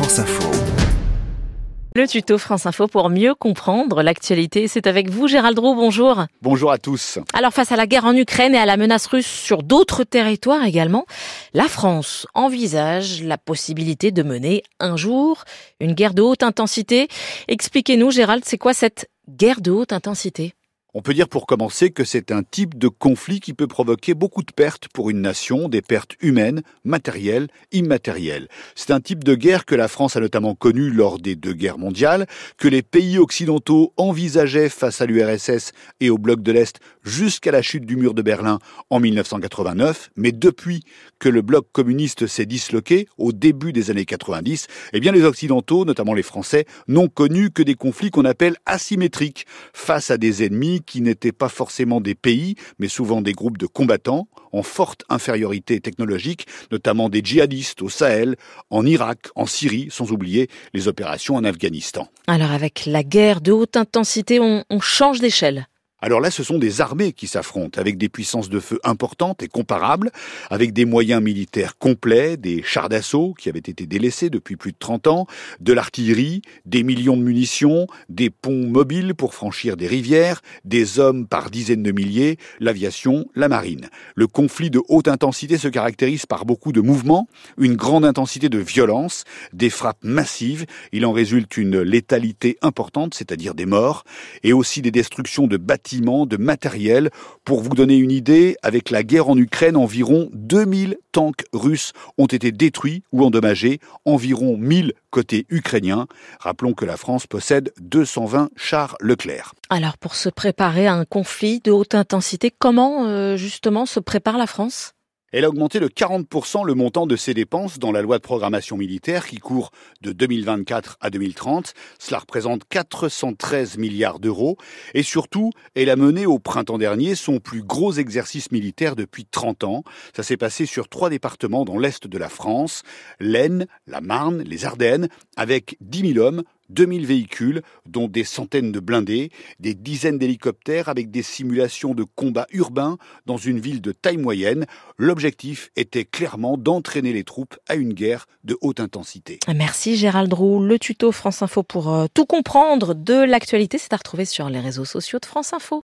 France Info. Le tuto France Info pour mieux comprendre l'actualité. C'est avec vous, Gérald Roux, bonjour. Bonjour à tous. Alors, face à la guerre en Ukraine et à la menace russe sur d'autres territoires également, la France envisage la possibilité de mener un jour une guerre de haute intensité. Expliquez-nous, Gérald, c'est quoi cette guerre de haute intensité ? On peut dire pour commencer que c'est un type de conflit qui peut provoquer beaucoup de pertes pour une nation, des pertes humaines, matérielles, immatérielles. C'est un type de guerre que la France a notamment connu lors des 2 guerres mondiales, que les pays occidentaux envisageaient face à l'URSS et au bloc de l'Est jusqu'à la chute du mur de Berlin en 1989. Mais depuis que le bloc communiste s'est disloqué au début des années 90, eh bien les Occidentaux, notamment les Français, n'ont connu que des conflits qu'on appelle asymétriques face à des ennemis qui n'étaient pas forcément des pays, mais souvent des groupes de combattants en forte infériorité technologique, notamment des djihadistes au Sahel, en Irak, en Syrie, sans oublier les opérations en Afghanistan. Alors avec la guerre de haute intensité, on change d'échelle. Alors là, ce sont des armées qui s'affrontent, avec des puissances de feu importantes et comparables, avec des moyens militaires complets, des chars d'assaut qui avaient été délaissés depuis plus de 30 ans, de l'artillerie, des millions de munitions, des ponts mobiles pour franchir des rivières, des hommes par dizaines de milliers, l'aviation, la marine. Le conflit de haute intensité se caractérise par beaucoup de mouvements, une grande intensité de violence, des frappes massives. Il en résulte une létalité importante, c'est-à-dire des morts, et aussi des destructions de bâtiments, de matériel. Pour vous donner une idée, avec la guerre en Ukraine, environ 2000 tanks russes ont été détruits ou endommagés, environ 1000 côté ukrainien. Rappelons que la France possède 220 chars Leclerc. Alors pour se préparer à un conflit de haute intensité, comment justement se prépare la France ? Elle a augmenté de 40% le montant de ses dépenses dans la loi de programmation militaire qui court de 2024 à 2030. Cela représente 413 milliards d'euros. Et surtout, elle a mené au printemps dernier son plus gros exercice militaire depuis 30 ans. Ça s'est passé sur 3 départements dans l'est de la France, l'Aisne, la Marne, les Ardennes, avec 10 000 hommes, 2000 véhicules, dont des centaines de blindés, des dizaines d'hélicoptères avec des simulations de combats urbains dans une ville de taille moyenne. L'objectif était clairement d'entraîner les troupes à une guerre de haute intensité. Merci Gérald Roux. Le tuto France Info pour tout comprendre de l'actualité, c'est à retrouver sur les réseaux sociaux de France Info.